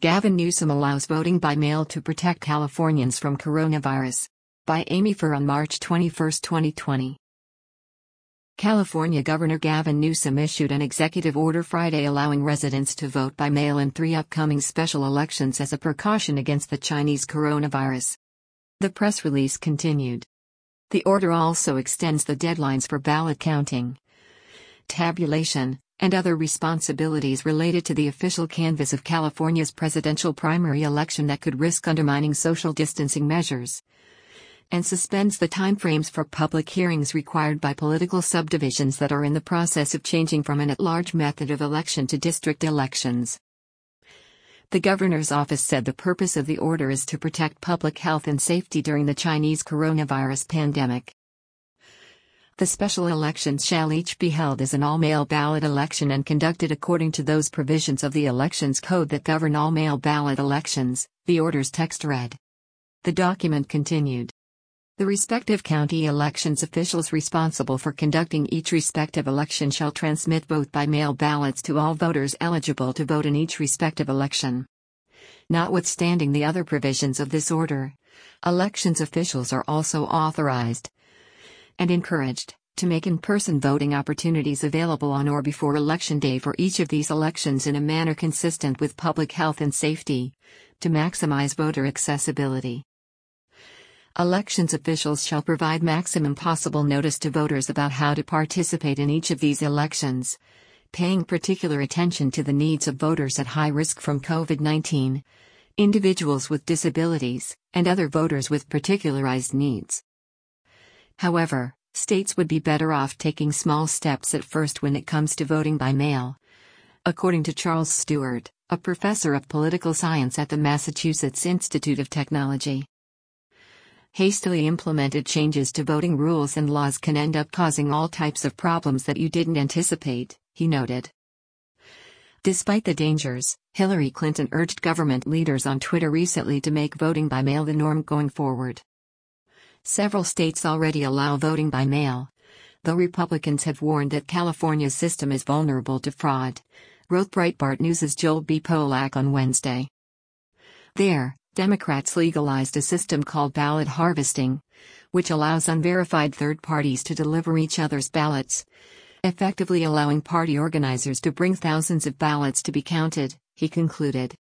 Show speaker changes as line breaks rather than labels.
Gavin Newsom allows voting by mail to protect Californians from coronavirus. By Amy Farr on March 21, 2020. California Governor Gavin Newsom issued an executive order Friday allowing residents to vote by mail in 3 upcoming special elections as a precaution against the Chinese coronavirus. The press release continued. The order also extends the deadlines for ballot counting, tabulation, and other responsibilities related to the official canvass of California's presidential primary election that could risk undermining social distancing measures, and suspends the timeframes for public hearings required by political subdivisions that are in the process of changing from an at-large method of election to district elections. The governor's office said the purpose of the order is to protect public health and safety during the Chinese coronavirus pandemic. The special elections shall each be held as an all-mail ballot election and conducted according to those provisions of the Elections Code that govern all-mail ballot elections, the order's text read. The document continued. The respective county elections officials responsible for conducting each respective election shall transmit vote-by-mail ballots to all voters eligible to vote in each respective election. Notwithstanding the other provisions of this order, elections officials are also authorized and encouraged to make in-person voting opportunities available on or before Election Day for each of these elections in a manner consistent with public health and safety, to maximize voter accessibility. Elections officials shall provide maximum possible notice to voters about how to participate in each of these elections, paying particular attention to the needs of voters at high risk from COVID-19, individuals with disabilities, and other voters with particularized needs. However, states would be better off taking small steps at first when it comes to voting by mail, according to Charles Stewart, a professor of political science at the Massachusetts Institute of Technology. Hastily implemented changes to voting rules and laws can end up causing all types of problems that you didn't anticipate, he noted. Despite the dangers, Hillary Clinton urged government leaders on Twitter recently to make voting by mail the norm going forward. Several states already allow voting by mail, though Republicans have warned that California's system is vulnerable to fraud, wrote Breitbart News' Joel B. Polak on Wednesday. There, Democrats legalized a system called ballot harvesting, which allows unverified third parties to deliver each other's ballots, effectively allowing party organizers to bring thousands of ballots to be counted, he concluded.